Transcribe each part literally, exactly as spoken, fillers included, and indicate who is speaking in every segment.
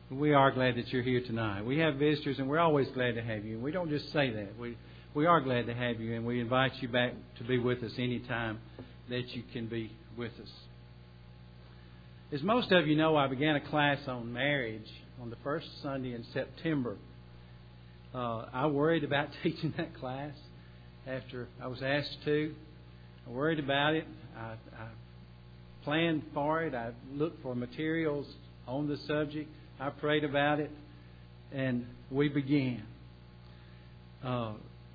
Speaker 1: We are glad that you're here tonight. We have visitors, and we're always glad to have you. And we don't just say that. We we are glad to have you, and we invite you back to be with us anytime that you can be with us. As most of you know, I began a class on marriage on the first Sunday in September. Uh, I worried about teaching that class after I was asked to. I worried about it. I, I planned for it. I looked for materials on the subject. I prayed about it, and we began. Uh,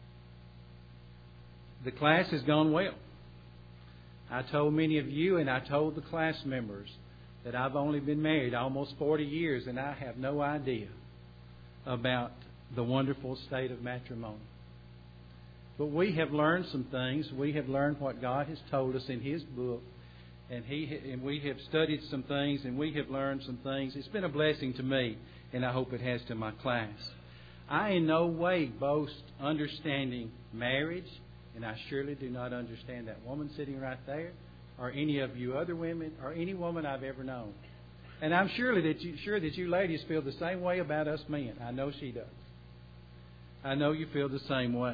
Speaker 1: the class has gone well. I told many of you, and I told the class members, that I've only been married almost forty years, and I have no idea about the wonderful state of matrimony. But we have learned some things. We have learned what God has told us in His book. And he and we have studied some things, and we have learned some things. It's been a blessing to me, and I hope it has to my class. I in no way boast understanding marriage, and I surely do not understand that woman sitting right there, or any of you other women, or any woman I've ever known. And I'm surely that you, sure that you ladies feel the same way about us men. I know she does. I know you feel the same way.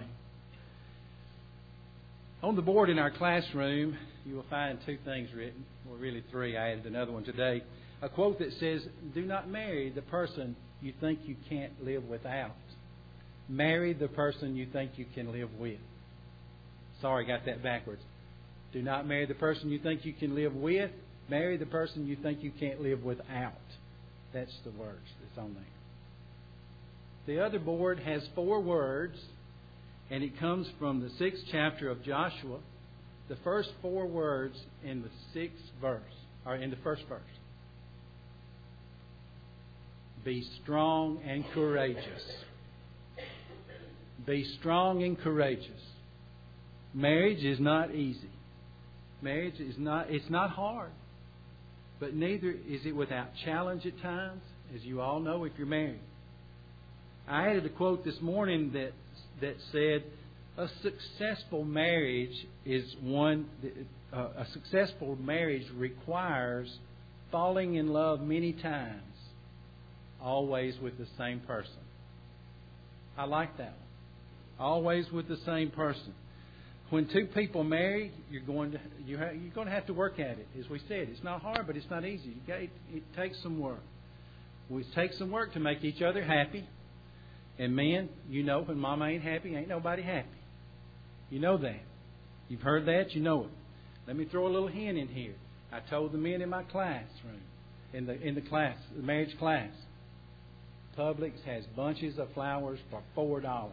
Speaker 1: On the board in our classroom, you will find two things written, or really three. I added another one today. A quote that says, "Do not marry the person you think you can't live without. Marry the person you think you can live with." Sorry, got that backwards. Do not marry the person you think you can live with. Marry the person you think you can't live without. That's the words that's on there. The other board has four words, and it comes from the sixth chapter of Joshua. The first four words in the sixth verse, or in the first verse. Be strong and courageous. Be strong and courageous. Marriage is not easy. Marriage is not, it's not hard. But neither is it without challenge at times, as you all know if you're married. I added a quote this morning that that said, a successful marriage is one, uh, a successful marriage requires falling in love many times, always with the same person. I like that one. Always with the same person. When two people marry, you're going to you ha- you're going to have to work at it. As we said, it's not hard, but it's not easy. You got, it, it takes some work. It takes some work to make each other happy. And men, you know, when Mama ain't happy, ain't nobody happy. You know that. You've heard that. You know it. Let me throw a little hint in here. I told the men in my classroom, in the in the class, the marriage class, Publix has bunches of flowers for four dollars.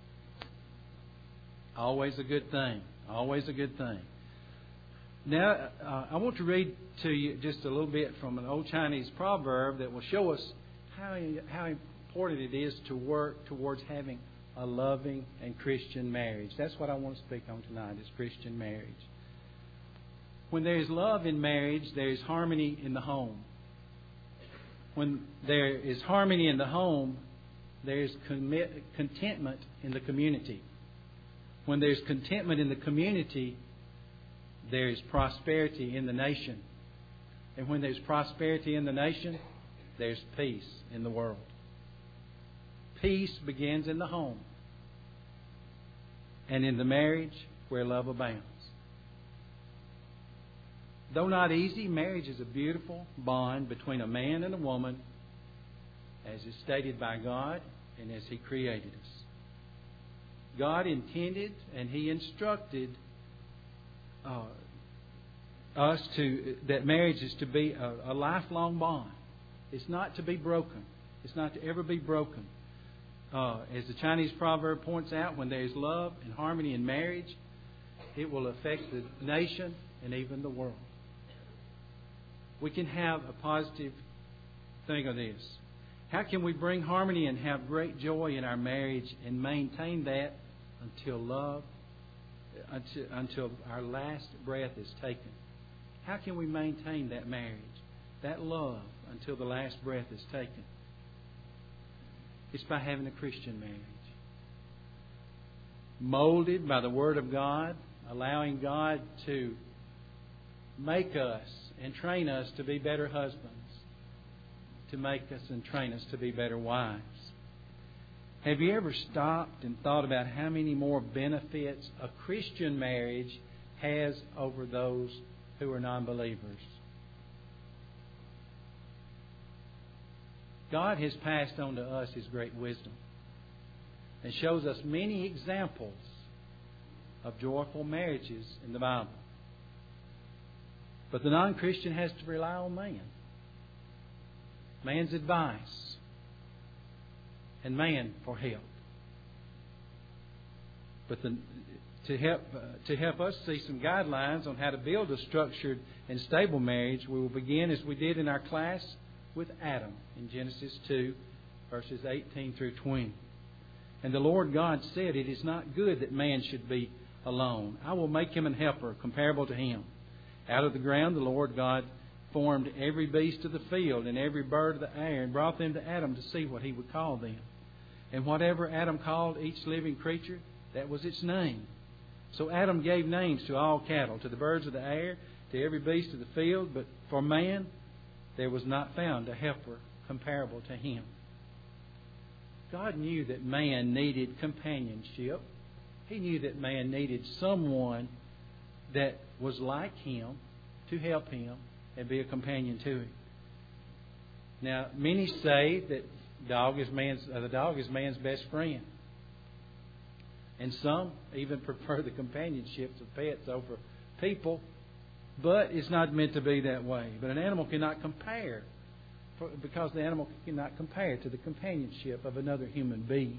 Speaker 1: Always a good thing. Always a good thing. Now, uh, I want to read to you just a little bit from an old Chinese proverb that will show us how how important it is to work towards having a loving and Christian marriage. That's what I want to speak on tonight, is Christian marriage. When there is love in marriage, there is harmony in the home. When there is harmony in the home, there is commit, contentment in the community. When there is contentment in the community, there is prosperity in the nation. And when there's prosperity in the nation, there's peace in the world. Peace begins in the home and in the marriage where love abounds. Though not easy, marriage is a beautiful bond between a man and a woman, as is stated by God and as He created us. God intended and He instructed uh, us to that marriage is to be a, a lifelong bond. It's not to be broken. It's not to ever be broken. Uh, as the Chinese proverb points out, when there is love and harmony in marriage, it will affect the nation and even the world. We can have a positive thing of this. How can we bring harmony and have great joy in our marriage and maintain that until love, until, until our last breath is taken? How can we maintain that marriage, that love, until the last breath is taken? It's by having a Christian marriage. Molded by the Word of God, allowing God to make us and train us to be better husbands, to make us and train us to be better wives. Have you ever stopped and thought about how many more benefits a Christian marriage has over those who are non-believers? God has passed on to us His great wisdom and shows us many examples of joyful marriages in the Bible. But the non-Christian has to rely on man. Man's advice. And man for help. But the, to help uh, to help us see some guidelines on how to build a structured and stable marriage, we will begin as we did in our class with Adam in Genesis two, verses eighteen through twenty. And the Lord God said, "It is not good that man should be alone. I will make him an helper comparable to him." Out of the ground the Lord God formed every beast of the field and every bird of the air and brought them to Adam to see what he would call them. And whatever Adam called each living creature, that was its name. So Adam gave names to all cattle, to the birds of the air, to every beast of the field. But for man there was not found a helper comparable to him. God knew that man needed companionship. He knew that man needed someone that was like him to help him and be a companion to him. Now, many say that dog is man's, uh, the dog is man's best friend. And some even prefer the companionships of pets over people. But it's not meant to be that way. But an animal cannot compare, for, because the animal cannot compare to the companionship of another human being.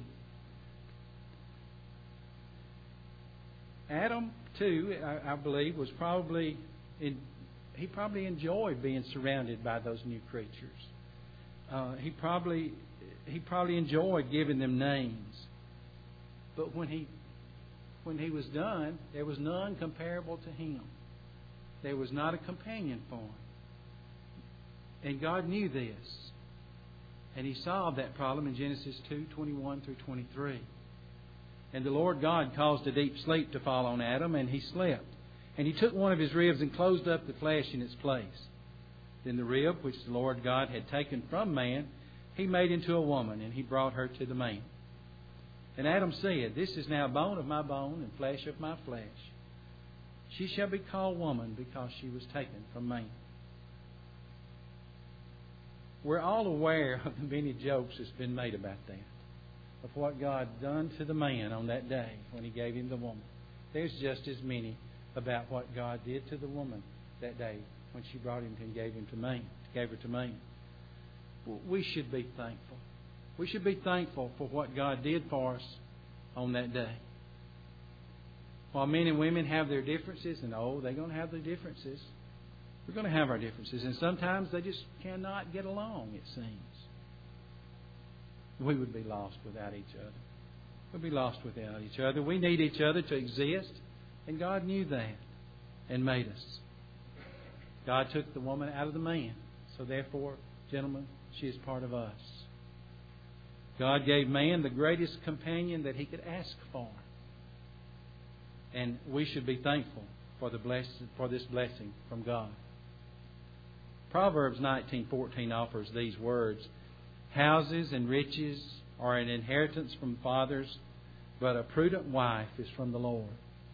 Speaker 1: Adam, too, I, I believe, was probably in, he probably enjoyed being surrounded by those new creatures. Uh, he probably he probably enjoyed giving them names. But when he when he was done, there was none comparable to him. There was not a companion for him. And God knew this. And He solved that problem in Genesis two, twenty-one through twenty-three. And the Lord God caused a deep sleep to fall on Adam, and he slept. And He took one of his ribs and closed up the flesh in its place. Then the rib, which the Lord God had taken from man, He made into a woman, and He brought her to the man. And Adam said, "This is now bone of my bone and flesh of my flesh. She shall be called woman, because she was taken from man." We're all aware of the many jokes that's been made about that, of what God done to the man on that day when He gave him the woman. There's just as many about what God did to the woman that day when she brought him and gave him to man, gave her to man. We should be thankful. We should be thankful for what God did for us on that day. While men and women have their differences, and oh, they're going to have their differences. We're going to have our differences, and sometimes they just cannot get along, it seems. We would be lost without each other. We'd be lost without each other. We need each other to exist, and God knew that and made us. God took the woman out of the man, so therefore, gentlemen, she is part of us. God gave man the greatest companion that he could ask for. And we should be thankful for the bless, for this blessing from God. Proverbs nineteen fourteen offers these words: "Houses and riches are an inheritance from fathers, but a prudent wife is from the Lord."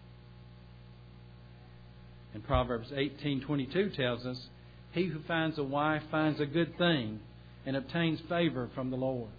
Speaker 1: And Proverbs eighteen twenty-two tells us, "He who finds a wife finds a good thing and obtains favor from the Lord."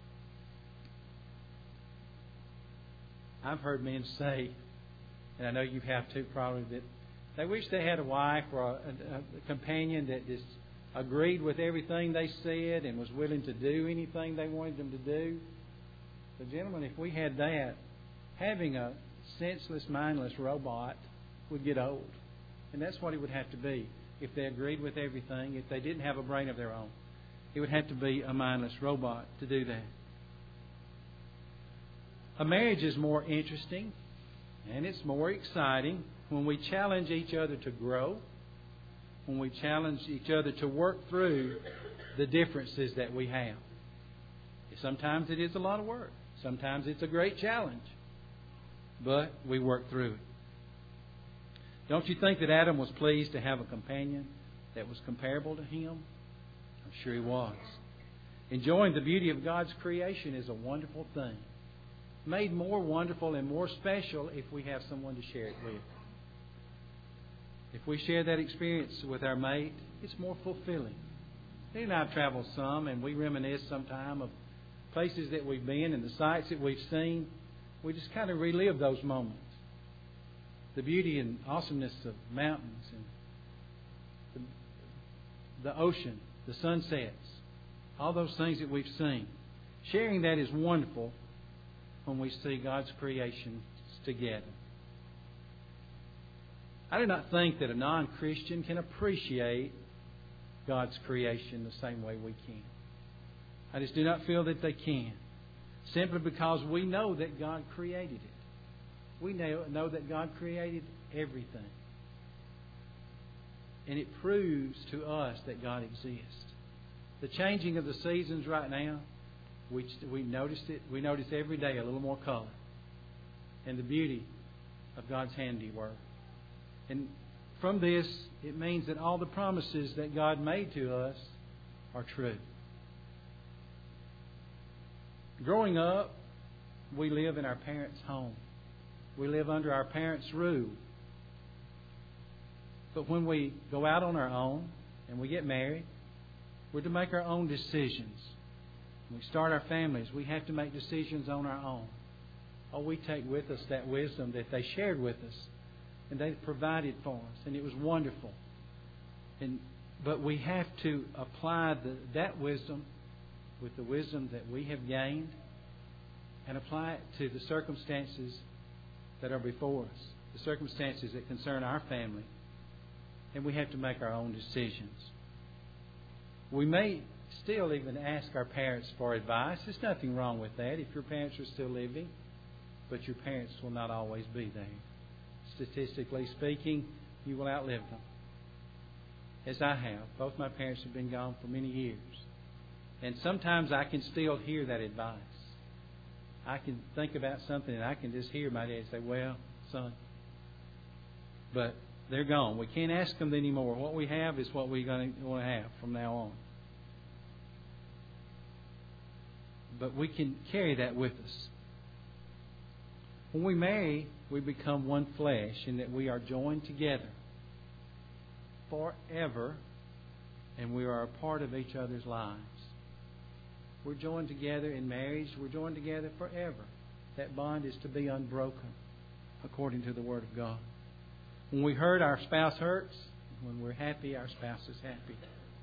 Speaker 1: I've heard men say, and I know you have too probably, that they wish they had a wife or a, a, a companion that just agreed with everything they said and was willing to do anything they wanted them to do. But gentlemen, if we had that, having a senseless, mindless robot would get old. And that's what it would have to be if they agreed with everything, if they didn't have a brain of their own. It would have to be a mindless robot to do that. A marriage is more interesting and it's more exciting when we challenge each other to grow, when we challenge each other to work through the differences that we have. Sometimes it is a lot of work. Sometimes it's a great challenge. But we work through it. Don't you think that Adam was pleased to have a companion that was comparable to him? I'm sure he was. Enjoying the beauty of God's creation is a wonderful thing. Made more wonderful and more special if we have someone to share it with. If we share that experience with our mate, it's more fulfilling. He and I have traveled some, and we reminisce sometime of places that we've been and the sights that we've seen. We just kind of relive those moments. The beauty and awesomeness of mountains and the, the ocean, the sunsets, all those things that we've seen. Sharing that is wonderful when we see God's creation together. I do not think that a non-Christian can appreciate God's creation the same way we can. I just do not feel that they can. Simply because we know that God created it. We know, know that God created everything. And it proves to us that God exists. The changing of the seasons right now, we, we noticed it. We notice every day a little more color. And the beauty of God's handiwork. And from this, it means that all the promises that God made to us are true. Growing up, we live in our parents' home. We live under our parents' rule. But when we go out on our own and we get married, we're to make our own decisions. When we start our families, we have to make decisions on our own. Oh, we take with us that wisdom that they shared with us. And they provided for us. And it was wonderful. And But we have to apply the, that wisdom with the wisdom that we have gained and apply it to the circumstances that are before us. The circumstances that concern our family. And we have to make our own decisions. We may still even ask our parents for advice. There's nothing wrong with that if your parents are still living. But your parents will not always be there. Statistically speaking, you will outlive them. As I have. Both my parents have been gone for many years. And sometimes I can still hear that advice. I can think about something and I can just hear my dad say, well, son. But they're gone. We can't ask them anymore. What we have is what we're going to want to have from now on. But we can carry that with us. When we marry, we become one flesh in that we are joined together forever and we are a part of each other's lives. We're joined together in marriage. We're joined together forever. That bond is to be unbroken according to the Word of God. When we hurt, our spouse hurts. When we're happy, our spouse is happy.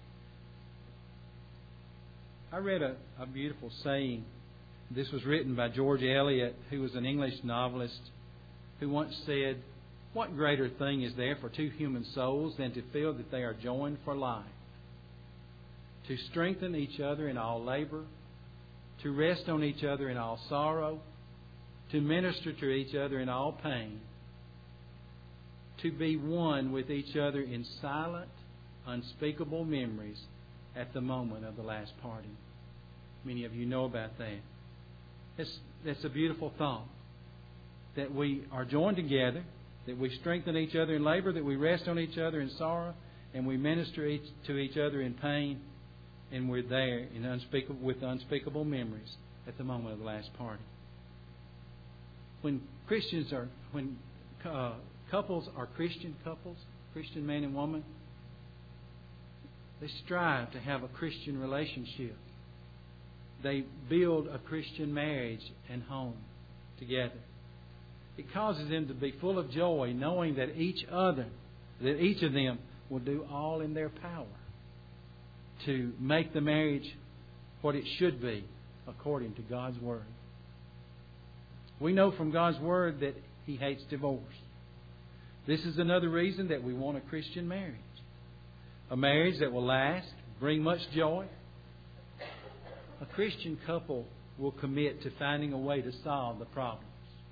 Speaker 1: I read a, a beautiful saying. This was written by George Eliot, who was an English novelist, who once said, "What greater thing is there for two human souls than to feel that they are joined for life? To strengthen each other in all labor, to rest on each other in all sorrow, to minister to each other in all pain, to be one with each other in silent, unspeakable memories at the moment of the last parting." Many of you know about that. That's, that's a beautiful thought. That we are joined together, that we strengthen each other in labor, that we rest on each other in sorrow, and we minister each, to each other in pain, and we're there in unspeakable, with unspeakable memories at the moment of the last party. When Christians are, when uh, couples are Christian couples, Christian man and woman, they strive to have a Christian relationship. They build a Christian marriage and home together. It causes them to be full of joy, knowing that each other, that each of them will do all in their power to make the marriage what it should be according to God's Word. We know from God's Word that He hates divorce. This is another reason that we want a Christian marriage. A marriage that will last, bring much joy. A Christian couple will commit to finding a way to solve the problems.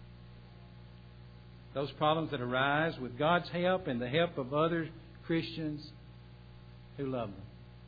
Speaker 1: Those problems that arise with God's help and the help of other Christians who love them.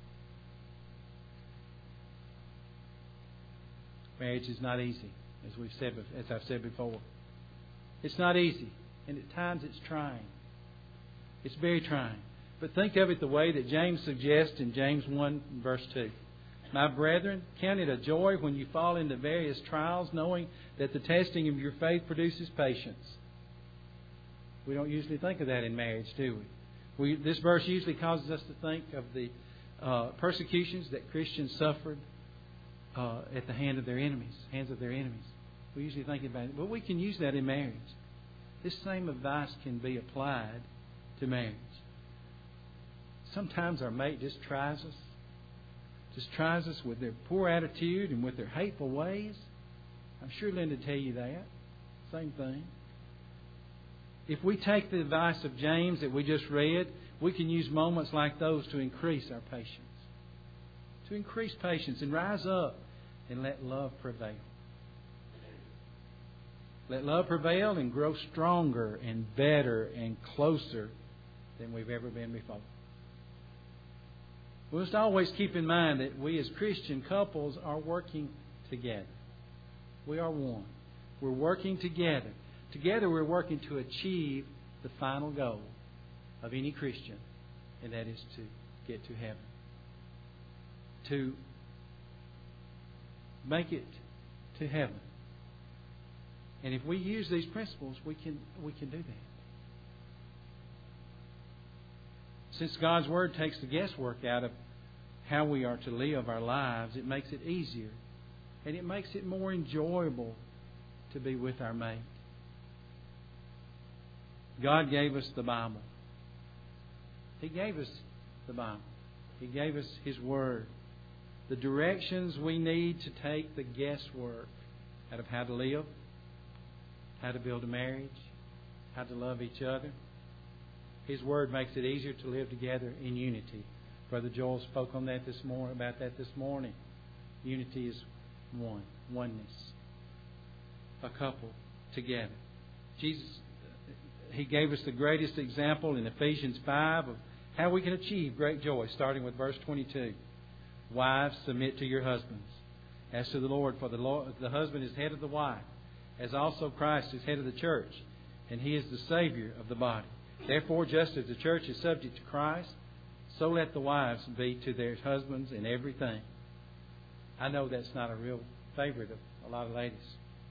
Speaker 1: Marriage is not easy, as we've said, as I've said before. It's not easy, and at times it's trying. It's very trying. But think of it the way that James suggests in James one, verse two. My brethren, count it a joy when you fall into various trials, knowing that the testing of your faith produces patience. We don't usually think of that in marriage, do we? we this verse usually causes us to think of the uh, persecutions that Christians suffered uh, at the hand of their enemies, hands of their enemies. We usually think about it, but we can use that in marriage. This same advice can be applied to marriage. Sometimes our mate just tries us, just tries us with their poor attitude and with their hateful ways. I'm sure Linda would tell you that. Same thing. If we take the advice of James that we just read, we can use moments like those to increase our patience. To increase patience and rise up and let love prevail. Let love prevail and grow stronger and better and closer than we've ever been before. We must always keep in mind that we as Christian couples are working together. We are one. We're working together. Together we're working to achieve the final goal of any Christian, and that is to get to heaven. To make it to heaven. And if we use these principles, we can we can do that. Since God's Word takes the guesswork out of how we are to live our lives, it makes it easier. And it makes it more enjoyable to be with our mate. God gave us the Bible. He gave us the Bible. He gave us His Word. The directions we need to take the guesswork out of how to live, how to build a marriage, how to love each other. His Word makes it easier to live together in unity. Brother Joel spoke on that this morning, about that this morning. Unity is one, oneness. A couple together. Jesus, He gave us the greatest example in Ephesians five of how we can achieve great joy, starting with verse twenty-two. Wives, submit to your husbands, as to the Lord, for the Lord, the husband is head of the wife, as also Christ is head of the church, and He is the Savior of the body. Therefore, just as the church is subject to Christ, so let the wives be to their husbands in everything. I know that's not a real favorite of a lot of ladies.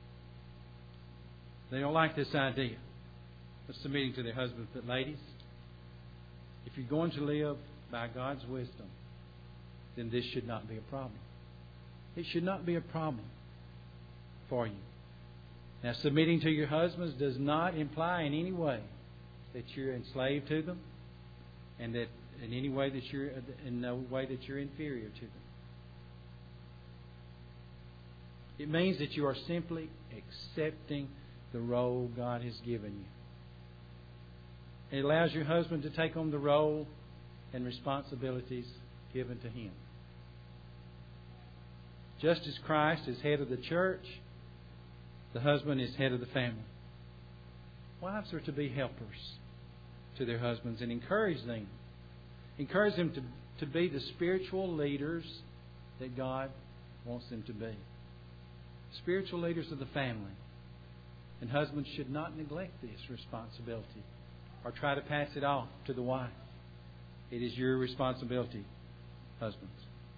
Speaker 1: They don't like this idea of submitting to their husbands. But ladies, if you're going to live by God's wisdom, then this should not be a problem. It should not be a problem for you. Now, submitting to your husbands does not imply in any way that you're enslaved to them, and that in any way that you're in no way that you're inferior to them. It means that you are simply accepting the role God has given you. It allows your husband to take on the role and responsibilities given to him. Just as Christ is head of the church, the husband is head of the family. Wives are to be helpers to their husbands and encourage them. Encourage them to, to be the spiritual leaders that God wants them to be. Spiritual leaders of the family. And husbands should not neglect this responsibility or try to pass it off to the wife. It is your responsibility, husbands.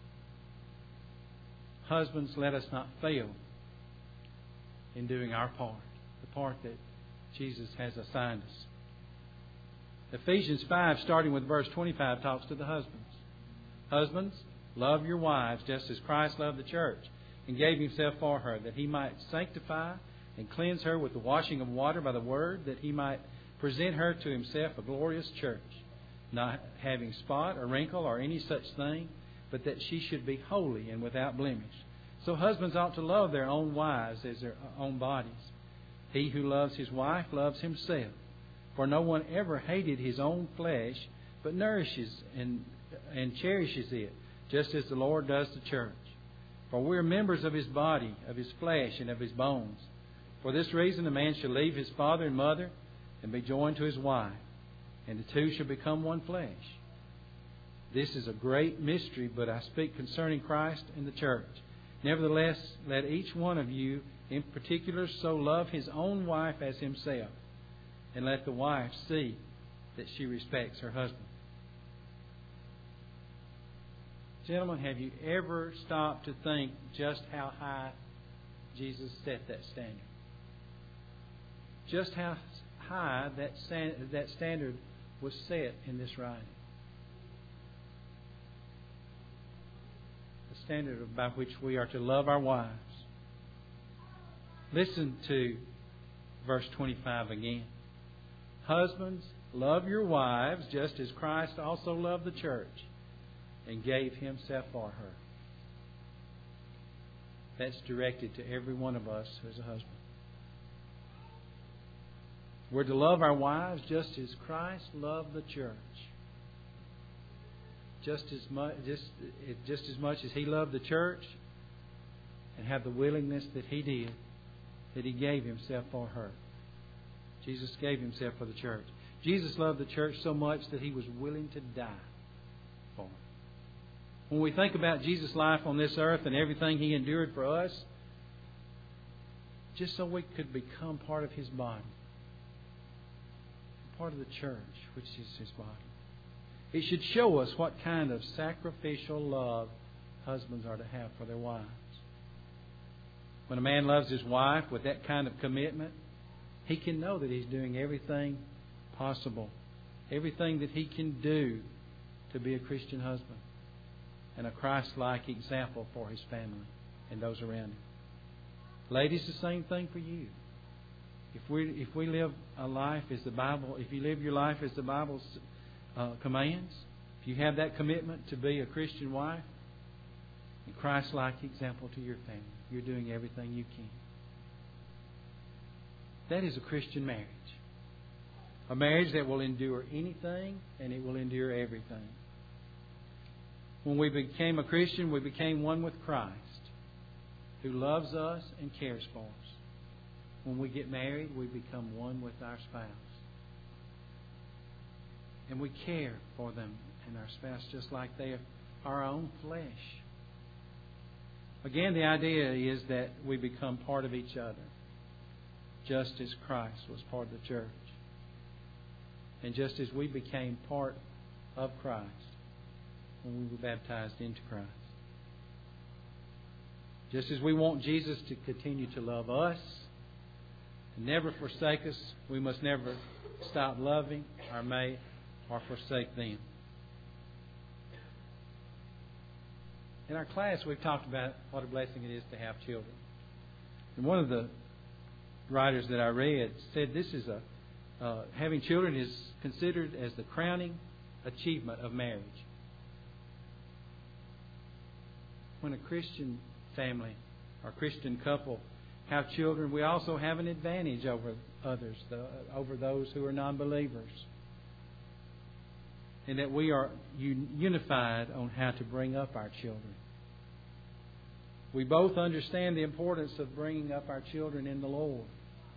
Speaker 1: Husbands, let us not fail in doing our part, the part that Jesus has assigned us. Ephesians five, starting with verse twenty-five, talks to the husbands. Husbands, love your wives just as Christ loved the church and gave Himself for her, that He might sanctify and cleanse her with the washing of water by the Word, that He might present her to Himself a glorious church, not having spot or wrinkle or any such thing, but that she should be holy and without blemish. So husbands ought to love their own wives as their own bodies. He who loves his wife loves himself. For no one ever hated his own flesh, but nourishes and, and cherishes it, just as the Lord does the church. For we are members of His body, of His flesh, and of His bones. For this reason a man shall leave his father and mother, and be joined to his wife, and the two shall become one flesh. This is a great mystery, but I speak concerning Christ and the church. Nevertheless, let each one of you in particular so love his own wife as himself, and let the wife see that she respects her husband. Gentlemen, have you ever stopped to think just how high Jesus set that standard? Just how high that stand, that standard was set in this writing. The standard by which we are to love our wives. Listen to verse twenty-five again. Husbands, love your wives just as Christ also loved the church and gave Himself for her. That's directed to every one of us who is a husband. We're to love our wives just as Christ loved the church. Just as much, just, just as much as He loved the church, and have the willingness that He did, that He gave Himself for her. Jesus gave Himself for the church. Jesus loved the church so much that He was willing to die for it. When we think about Jesus' life on this earth and everything He endured for us, just so we could become part of His body, part of the church, which is His body. It should show us what kind of sacrificial love husbands are to have for their wives. When a man loves his wife with that kind of commitment, he can know that he's doing everything possible, everything that he can do to be a Christian husband and a Christ-like example for his family and those around him. Ladies, the same thing for you. If we if we live a life as the Bible, if you live your life as the Bible uh, commands, if you have that commitment to be a Christian wife, a Christ-like example to your family, you're doing everything you can. That is a Christian marriage. A marriage that will endure anything and it will endure everything. When we became a Christian, we became one with Christ, who loves us and cares for us. When we get married, we become one with our spouse. And we care for them and our spouse just like they are our own flesh. Again, the idea is that we become part of each other, just as Christ was part of the church. And just as we became part of Christ when we were baptized into Christ. Just as we want Jesus to continue to love us and never forsake us, we must never stop loving our mate or forsake them. In our class, we've talked about what a blessing it is to have children. And one of the writers that I read said this is a uh, having children is considered as the crowning achievement of marriage. When a Christian family or Christian couple have children, we also have an advantage over others, the, over those who are non-believers. And that we are unified on how to bring up our children. We both understand the importance of bringing up our children in the Lord.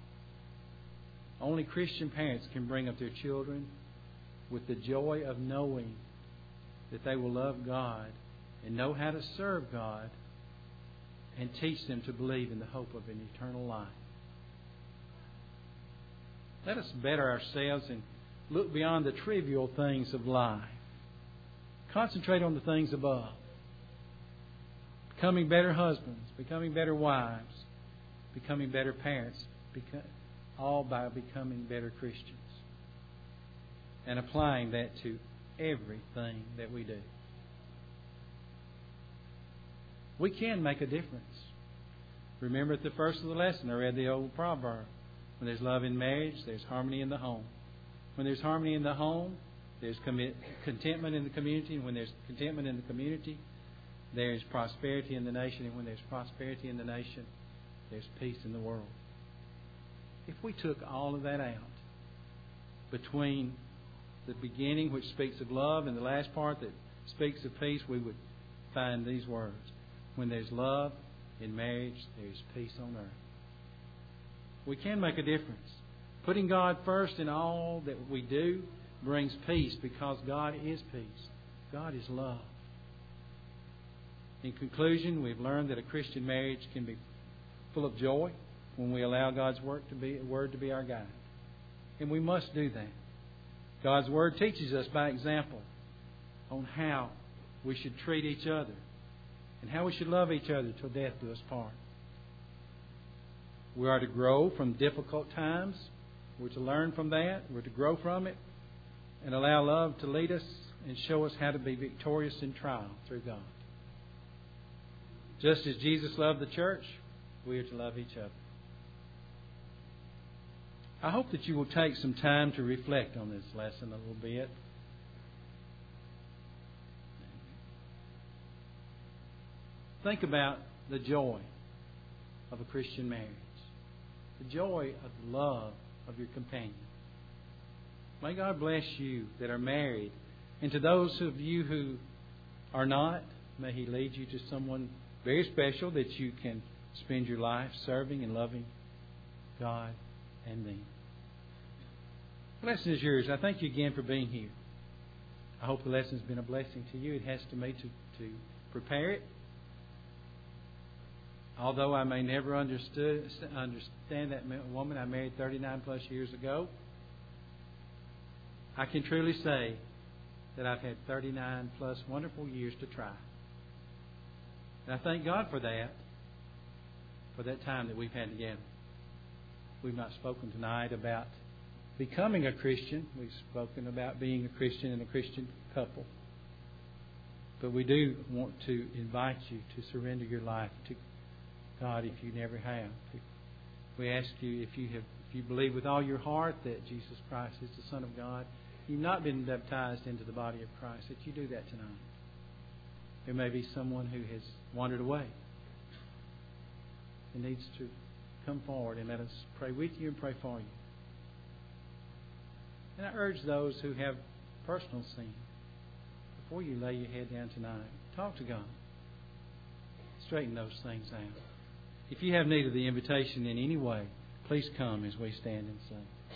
Speaker 1: Only Christian parents can bring up their children with the joy of knowing that they will love God and know how to serve God and teach them to believe in the hope of an eternal life. Let us better ourselves and look beyond the trivial things of life. Concentrate on the things above. Becoming better husbands, becoming better wives, becoming better parents, all by becoming better Christians. And applying that to everything that we do. We can make a difference. Remember at the first of the lesson, I read the old proverb. When there's love in marriage, there's harmony in the home. When there's harmony in the home, there's contentment in the community. And when there's contentment in the community, there's prosperity in the nation. And when there's prosperity in the nation, there's peace in the world. If we took all of that out, between the beginning, which speaks of love, and the last part that speaks of peace, we would find these words. When there's love in marriage, there's peace on earth. We can make a difference. Putting God first in all that we do brings peace because God is peace. God is love. In conclusion, we've learned that a Christian marriage can be full of joy when we allow God's word to be, word to be our guide. And we must do that. God's Word teaches us by example on how we should treat each other, and how we should love each other till death do us part. We are to grow from difficult times. We're to learn from that. We're to grow from it and allow love to lead us and show us how to be victorious in trial through God. Just as Jesus loved the church, we are to love each other. I hope that you will take some time to reflect on this lesson a little bit. Think about the joy of a Christian marriage. The joy of the love of your companion. May God bless you that are married. And to those of you who are not, may He lead you to someone very special that you can spend your life serving and loving God and them. The lesson is yours. I thank you again for being here. I hope the lesson has been a blessing to you. It has to me to, to prepare it. Although I may never understood, understand that woman I married thirty-nine plus years ago, I can truly say that I've had thirty-nine plus wonderful years to try. And I thank God for that, for that time that we've had together. We've not spoken tonight about becoming a Christian. We've spoken about being a Christian and a Christian couple. But we do want to invite you to surrender your life to God if you never have. We ask you if you have, if you believe with all your heart that Jesus Christ is the Son of God, you've not been baptized into the body of Christ, that you do that tonight. There may be someone who has wandered away and needs to come forward and let us pray with you and pray for you. And I urge those who have personal sin, before you lay your head down tonight, talk to God. Straighten those things out. If you have need of the invitation in any way, please come as we stand and sing.